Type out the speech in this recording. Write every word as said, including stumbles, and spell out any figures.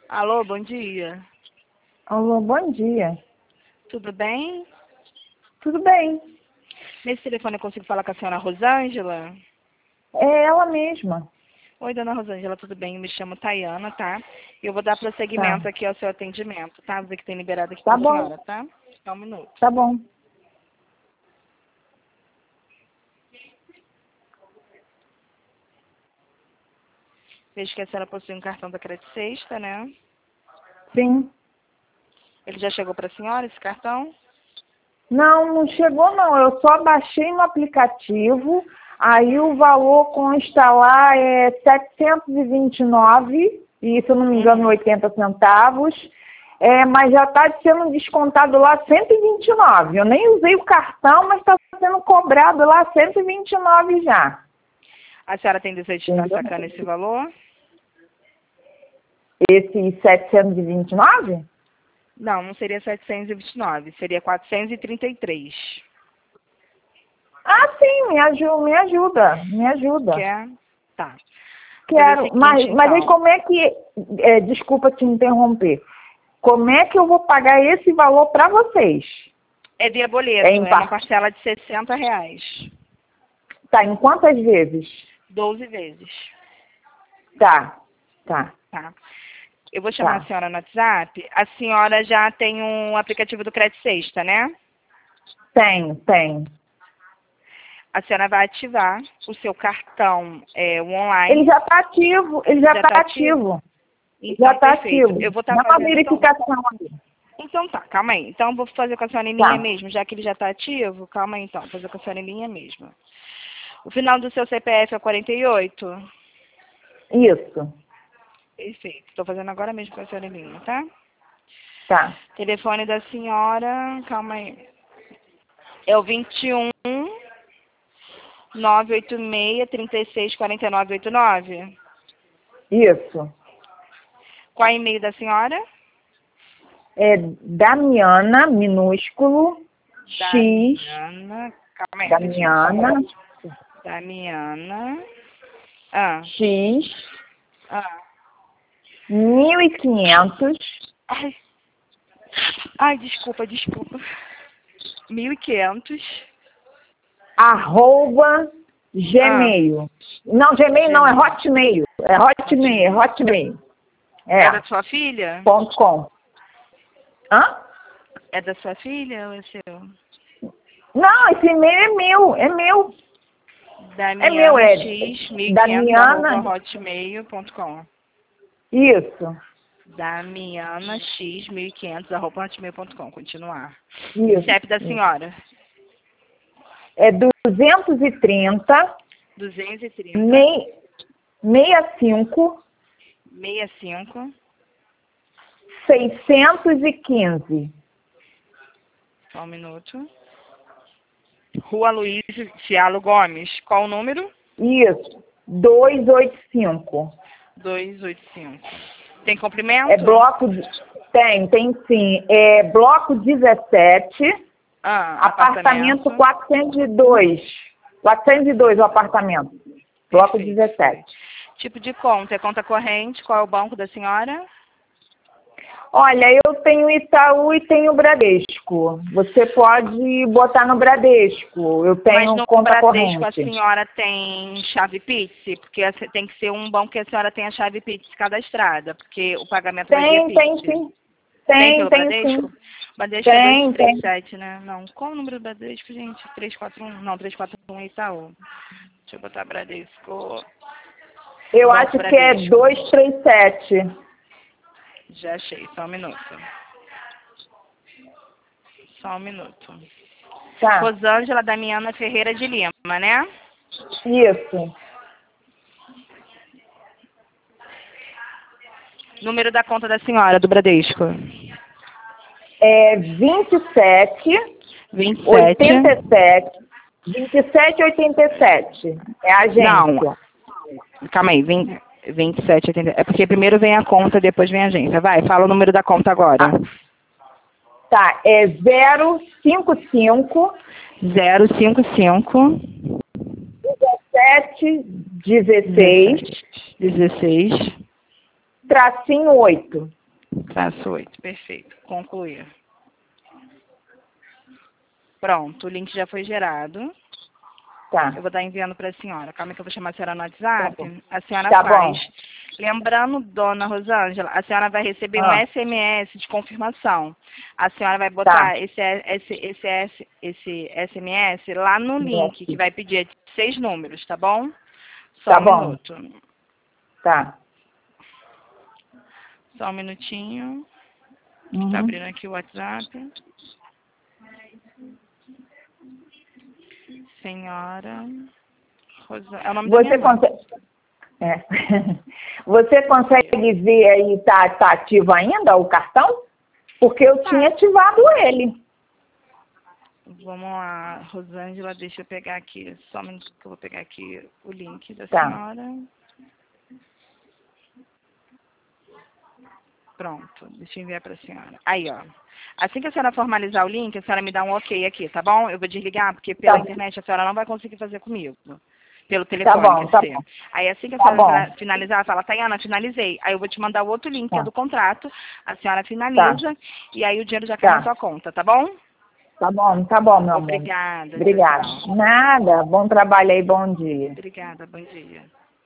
Alô, bom dia. Alô, bom dia. Tudo bem? Tudo bem. Nesse telefone eu consigo falar com a senhora Rosângela? É ela mesma. Oi, dona Rosângela, tudo bem? Eu me chamo Tayana, tá? Eu vou dar prosseguimento Tá. aqui ao seu atendimento, tá? Vou ver que tem liberado aqui Tá pra bom. senhora, tá? Só um minuto. Tá bom. Vejo que a senhora possui um cartão da Credit Sexta, né? Sim. Ele já chegou pra senhora, esse cartão? Não, não chegou não. Eu só baixei no aplicativo. Aí o valor consta lá é setecentos e vinte e nove, e se eu não me engano, Uhum. oitenta centavos. É, mas já está sendo descontado lá cento e vinte e nove. Eu nem usei o cartão, mas está sendo cobrado lá cento e vinte e nove já. A senhora tem desejo de estar Entendeu? sacando esse valor? Esse setecentos e vinte e nove? Não, não seria setecentos e vinte e nove, seria quatrocentos e trinta e três. Ah, sim, me ajuda, me ajuda, me ajuda. Quer? Tá. Vou fazer o Quero, seguinte, mas, mas aí então. como é que, é, desculpa te interromper, como é que eu vou pagar esse valor para vocês? É via boleto, É em é uma par... parcela de sessenta reais. Tá, em quantas vezes? doze vezes. Tá, tá, Tá? Eu vou chamar a tá. senhora no WhatsApp. A senhora já tem um aplicativo do Credit Sexta, né? Tem, tem. A senhora vai ativar o seu cartão, é, o online. Ele já está ativo, ele já Já está tá ativo. ativo? Então, já Então, está perfeito. ativo. Eu vou estar Dá uma fazendo, então. verificação ali. Então tá, calma aí. Então eu vou fazer com a senhora em linha Tá, mesmo, já que ele já está ativo. Calma aí então, vou fazer com a senhora em linha mesmo. O final do seu C P F é quarenta e oito? isso, Perfeito. Estou fazendo agora mesmo com a senhora em linha, tá? tá. Telefone da senhora, calma aí. É o vinte e um, nove oito seis, trinta e seis, quarenta e nove, oitenta e nove. Isso. Qual é o e-mail da senhora? É Damiana, minúsculo, X, Damiana. Calma aí, rapidinho. Damiana, Damiana. Ah. X, Ah. mil e quinhentos, Ai. Ai, desculpa, desculpa. mil e quinhentos. arroba, Ah. Gmail. Não, Gmail não, é Gmail. Hotmail. É Hotmail, é Hotmail. É É, da sua filha? ponto com. Hã? É da sua filha ou é seu? Não, esse e-mail é meu, é meu. É meu, Damiana é x mil e quinhentos arroba Damiana, hotmail ponto com. isso, Damiana x mil e quinhentos arroba hotmail ponto com. Continuar. isso. C E P da isso. senhora? É duzentos e trinta, duzentos e trinta, mei- sessenta e cinco, sessenta e cinco. seiscentos e quinze. Só um minuto. Rua Luiz Fialo Gomes. Qual o número? Isso, duzentos e oitenta e cinco. duzentos e oitenta e cinco. Tem comprimento? É bloco, de- tem, tem sim. É bloco dezessete, Ah, apartamento apartamento. quatrocentos e dois. quatrocentos e dois o apartamento. Bloco Perfeito. dezessete. Tipo de conta. É conta corrente? Qual é o banco da senhora? Olha, eu tenho Itaú e tenho Bradesco. Você pode botar no Bradesco. Eu Mas tenho no conta Bradesco a corrente. senhora tem chave Pix? Porque essa- tem que ser um banco que a senhora tenha chave Pix cadastrada, porque o pagamento vai via Tem, Pix. tem sim. Tem Tem, pelo tem Bradesco? sim. Bradesco é Tem, tem. dois três sete, né? Não. Qual o número do Bradesco, gente? trezentos e quarenta e um? Não, trezentos e quarenta e um é Itaú. Deixa eu botar Bradesco. Eu Banco acho que é Bradesco. duzentos e trinta e sete. Já achei, só um minuto. Só um minuto. Tá. Rosângela Damiana Ferreira de Lima, né? Isso. Número da conta da senhora, do Bradesco. É vinte e sete, vinte e sete. oitenta e sete. vinte e sete, oitenta e sete. É a agência. Não. Calma aí, vinte, vinte e sete, oitenta. É porque primeiro vem a conta, depois vem a agência. Vai, fala o número da conta agora. Ah, tá, é zero cinco cinco, zero cinco cinco, dezessete, dezesseis, dezesseis, tracinho oito. Traço oito, perfeito. Concluir. Pronto, o link já foi gerado. Tá. Eu vou estar enviando para a senhora. Calma que eu vou chamar a senhora no WhatsApp. Tá bom. A senhora Tá faz. bom. Lembrando, dona Rosângela, a senhora vai receber Ah. um S M S de confirmação. A senhora vai botar Tá. esse, esse, esse, esse, esse S M S lá no link, que vai pedir seis números, tá bom? Só Tá um bom. minuto. Tá. Só um minutinho. Uhum. Tá abrindo aqui o WhatsApp. Senhora Rosângela. É o nome da Você minha mãe. consegue... É. Você consegue ver aí, tá, tá ativo ainda o cartão? Porque eu Tá. tinha ativado ele. Vamos lá, Rosângela, deixa eu pegar aqui, só um minuto que eu vou pegar aqui o link da Tá. senhora. Pronto, deixa eu enviar para a senhora. Aí, ó. Assim que a senhora formalizar o link, a senhora me dá um ok aqui, tá bom? Eu vou desligar, porque pela Tá. internet a senhora não vai conseguir fazer comigo. Pelo Tá telefone, bom, quer tá dizer. bom. Aí assim que a Tá senhora bom. finalizar, fala, Tayana, finalizei. Aí eu vou te mandar o outro link, que é Tá. do contrato. A senhora finaliza e aí o dinheiro já cai na Tá. sua conta, tá bom? Tá bom, tá bom, meu amor. Obrigada. Tchau, Obrigada. tchau. Nada. Bom trabalho aí, bom dia. Obrigada, bom dia.